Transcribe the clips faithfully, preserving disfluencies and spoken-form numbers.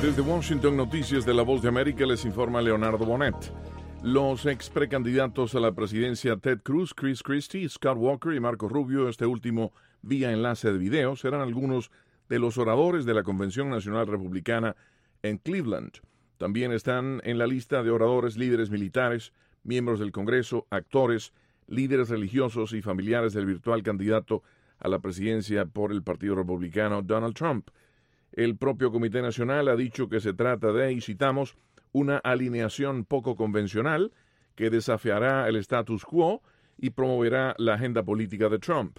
Desde Washington, Noticias de la Voz de América, les informa Leonardo Bonet. Los ex precandidatos a la presidencia Ted Cruz, Chris Christie, Scott Walker y Marco Rubio, este último vía enlace de video, serán algunos de los oradores de la Convención Nacional Republicana en Cleveland. También están en la lista de oradores líderes militares, miembros del Congreso, actores, líderes religiosos y familiares del virtual candidato a la presidencia por el Partido Republicano, Donald Trump. El propio Comité Nacional ha dicho que se trata de, y citamos, una alineación poco convencional que desafiará el status quo y promoverá la agenda política de Trump.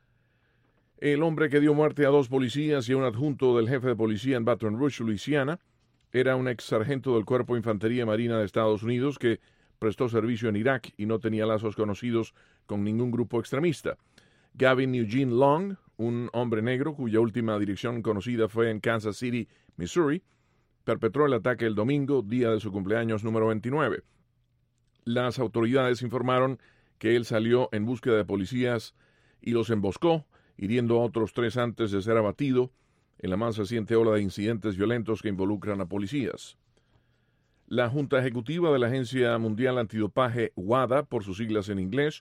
El hombre que dio muerte a dos policías y a un adjunto del jefe de policía en Baton Rouge, Luisiana, era un ex sargento del Cuerpo de Infantería Marina de Estados Unidos que prestó servicio en Irak y no tenía lazos conocidos con ningún grupo extremista. Gavin Eugene Long, un hombre negro cuya última dirección conocida fue en Kansas City, Missouri, perpetró el ataque el domingo, día de su cumpleaños número veintinueve. Las autoridades informaron que él salió en búsqueda de policías y los emboscó, hiriendo a otros tres antes de ser abatido en la más reciente ola de incidentes violentos que involucran a policías. La Junta Ejecutiva de la Agencia Mundial Antidopaje, WADA, por sus siglas en inglés,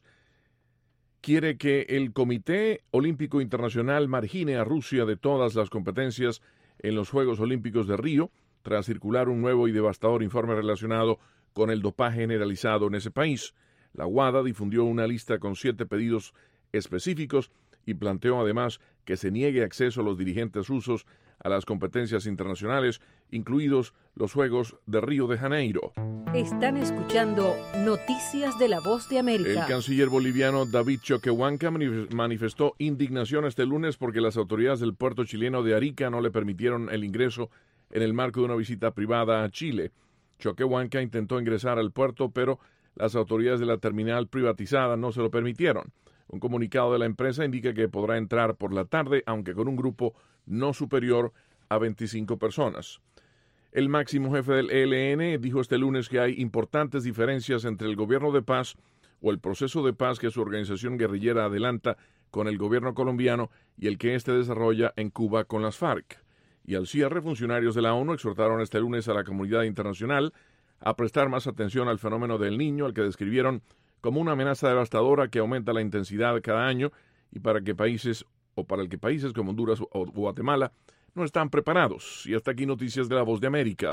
quiere que el Comité Olímpico Internacional margine a Rusia de todas las competencias en los Juegos Olímpicos de Río, tras circular un nuevo y devastador informe relacionado con el dopaje generalizado en ese país. La WADA difundió una lista con siete pedidos específicos y planteó además que se niegue acceso a los dirigentes rusos a las competencias internacionales, incluidos los Juegos de Río de Janeiro. Están escuchando Noticias de la Voz de América. El canciller boliviano David Choquehuanca manifestó indignación este lunes porque las autoridades del puerto chileno de Arica no le permitieron el ingreso en el marco de una visita privada a Chile. Choquehuanca intentó ingresar al puerto, pero las autoridades de la terminal privatizada no se lo permitieron. Un comunicado de la empresa indica que podrá entrar por la tarde, aunque con un grupo no superior a veinticinco personas. El máximo jefe del E L N dijo este lunes que hay importantes diferencias entre el gobierno de paz o el proceso de paz que su organización guerrillera adelanta con el gobierno colombiano y el que éste desarrolla en Cuba con las FARC. Y al cierre, funcionarios de la ONU exhortaron este lunes a la comunidad internacional a prestar más atención al fenómeno del Niño, al que describieron como una amenaza devastadora que aumenta la intensidad cada año y para que países o para el que países como Honduras o Guatemala no están preparados. Y hasta aquí Noticias de la Voz de América.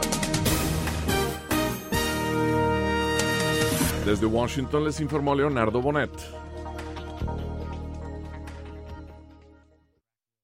Desde Washington les informó Leonardo Bonet.